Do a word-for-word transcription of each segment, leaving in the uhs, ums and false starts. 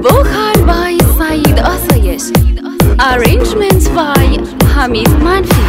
Vocal by Saeed Asayesh. Arrangement by Hamid Manfi.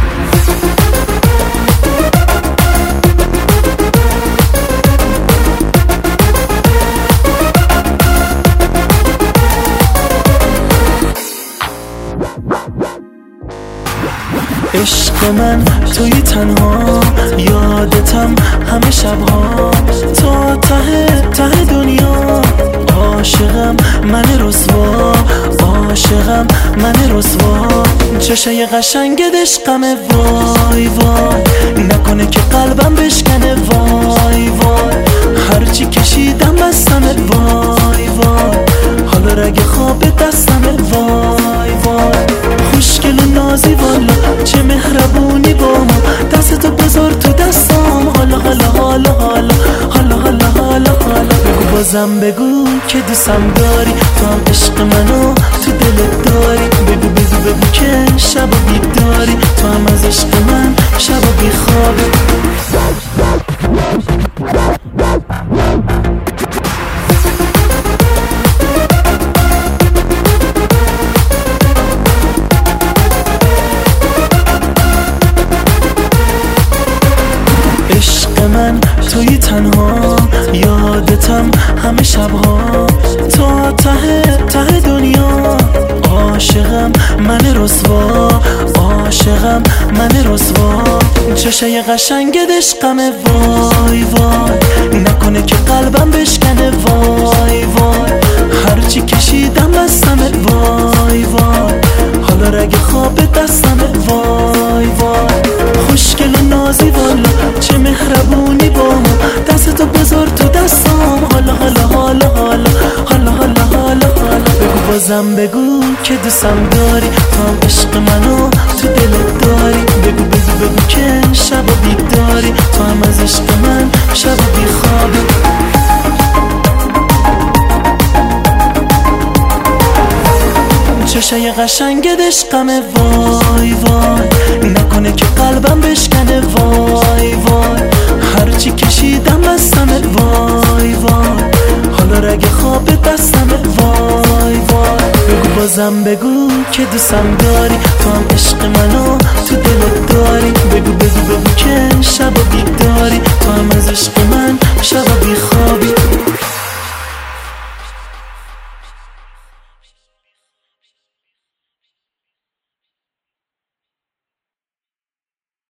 عشق من توی تنها یادتم همه شبها تا ته ته دنیا عاشقم من رسوا عاشقم من رسوا چشای قشنگت عشقمه وای وای نکنه که قلبم بشکنه وای وای هرچی کشیدم بستمه وای وای حالا رگ خواب دستمه وای وای خوشگل و نازی والا چه مهربونی با ما دستتو بذار تو دستام حالا حالا حالا حالا حالا حالا حالا حالا بگو بازم بگو که دوستم داری تو هم عشق منو تو دلت داری بگو بگو بگو که شب و بیداری تو هم از عشق من شب و بیخوابی عشق من توی تنها یادتم همه شبها تا ته ته دنیا عاشقم من رسوا عاشقم من رسوا چشای قشنگت عشقمه وای وای نکنه که قلبم بشکنه وای وای هرچی کشیدم بستمه وای وای حالا رگ خواب دستمه وای وای خوشگل و نازی والا چه مهربونی با ما دستتو بذار تو دستام حالا حالا حالا حالا حالا حالا حالا حالا بگو بازم بگو که دوستم داری تو هم عشق منو تو دلت داری بگو بگو بگو که شب و بیداری تو هم از عشق من شب و بیخوابی چشای قشنگت عشقمه وای وای نکنه که قلبم بشکنه وای وای هرچی کشیدم بستمه وای وای حالا رگ خواب دستمه وای وای بگو بازم بگو که دوستم داری تو هم عشق منو تو دلت داری بگو بگو بگو که شب و